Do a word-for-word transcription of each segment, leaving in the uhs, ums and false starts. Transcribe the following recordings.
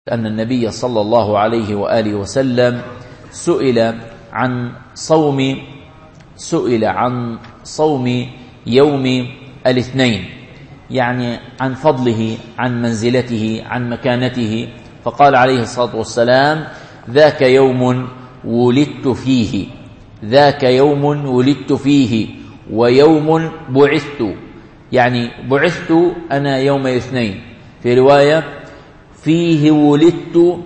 أن النبي صلى الله عليه وآله وسلم سئل عن صوم سئل عن صوم يوم الاثنين، يعني عن فضله، عن منزلته، عن مكانته، فقال عليه الصلاة والسلام: ذاك يوم ولدت فيه ذاك يوم ولدت فيه ويوم بعثت، يعني بعثت أنا يوم الاثنين. في رواية: فيه ولدت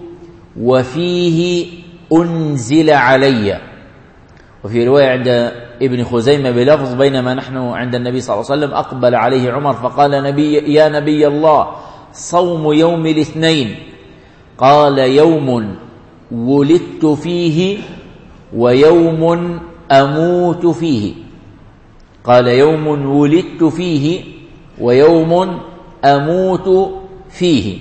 وفيه أنزل علي. وفي رواية عند ابن خزيمة بلفظ: بينما نحن عند النبي صلى الله عليه وسلم أقبل عليه عمر فقال: نبي يا نبي الله، صوم يوم الاثنين. قال: يوم ولدت فيه ويوم أموت فيه. قال: يوم ولدت فيه ويوم أموت فيه.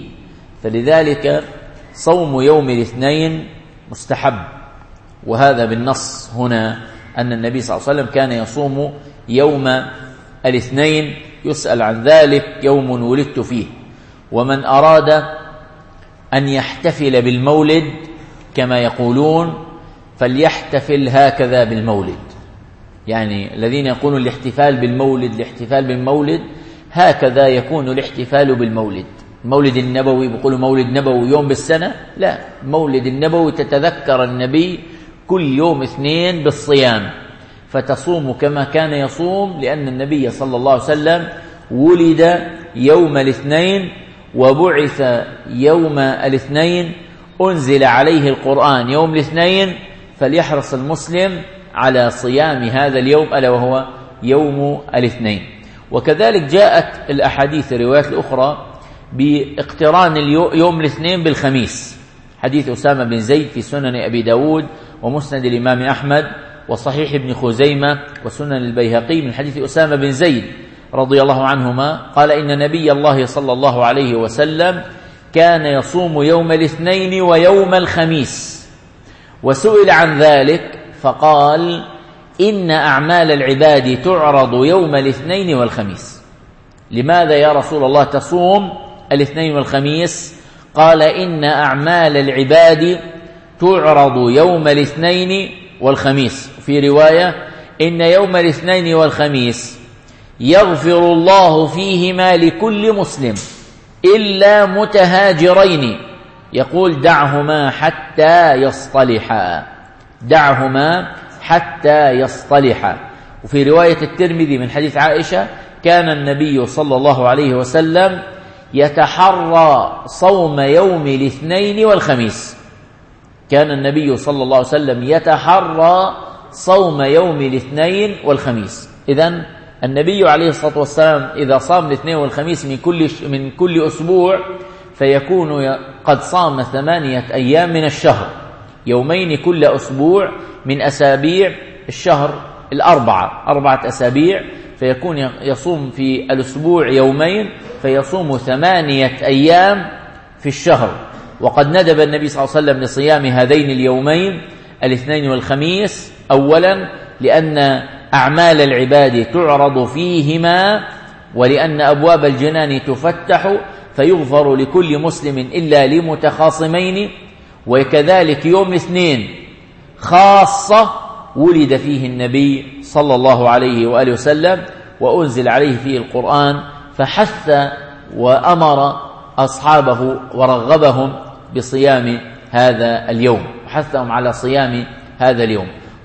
فلذلك صوم يوم الاثنين مستحب، وهذا بالنص هنا أن النبي صلى الله عليه وسلم كان يصوم يوم الاثنين، يسأل عن ذلك: يوم ولدت فيه. ومن أراد أن يحتفل بالمولد كما يقولون فليحتفل هكذا بالمولد، يعني الذين يقولون الاحتفال بالمولد الاحتفال بالمولد هكذا يكون الاحتفال بالمولد. المولد النبوي بيقولوا مولد نبوي يوم بالسنة، لا، مولد النبوي تتذكر النبي كل يوم اثنين بالصيام، فتصوم كما كان يصوم، لأن النبي صلى الله عليه وسلم ولد يوم الاثنين وبعث يوم الاثنين، أنزل عليه القرآن يوم الاثنين، فليحرص المسلم على صيام هذا اليوم ألا وهو يوم الاثنين. وكذلك جاءت الأحاديث الروايات الأخرى باقتران يوم الاثنين بالخميس، حديث أسامة بن زيد في سنن أبي داود ومسند الإمام أحمد وصحيح ابن خزيمة وسنن البيهقي من حديث أسامة بن زيد رضي الله عنهما قال: إن نبي الله صلى الله عليه وسلم كان يصوم يوم الاثنين ويوم الخميس، وسئل عن ذلك فقال: إن أعمال العباد تعرض يوم الاثنين والخميس. لماذا يا رسول الله تصوم الاثنين والخميس؟ قال: إن أعمال العباد تعرض يوم الاثنين والخميس. في رواية: إن يوم الاثنين والخميس يغفر الله فيهما لكل مسلم إلا متهاجرين، يقول: دعهما حتى يصطلحا دعهما حتى يصطلحا. وفي رواية الترمذي من حديث عائشة: كان النبي صلى الله عليه وسلم يتحرى صوم يوم الاثنين والخميس. كان النبي صلى الله عليه وسلم يتحرى صوم يوم الاثنين والخميس. إذن النبي عليه الصلاة والسلام إذا صام الاثنين والخميس من كل من كل أسبوع فيكون قد صام ثمانية أيام من الشهر، يومين كل أسبوع من أسابيع الشهر الأربعة، أربعة أسابيع، فيكون يصوم في الأسبوع يومين، فيصوم ثمانية أيام في الشهر. وقد ندب النبي صلى الله عليه وسلم لصيام هذين اليومين الاثنين والخميس، أولا لأن أعمال العباد تعرض فيهما، ولأن أبواب الجنان تفتح فيغفر لكل مسلم إلا لمتخاصمين، وكذلك يوم الاثنين خاصة ولد فيه النبي صلى الله عليه وآله وسلم وأنزل عليه فيه القرآن، فحث وأمر أصحابه ورغبهم بصيام هذا اليوم، وحثهم على صيام هذا اليوم.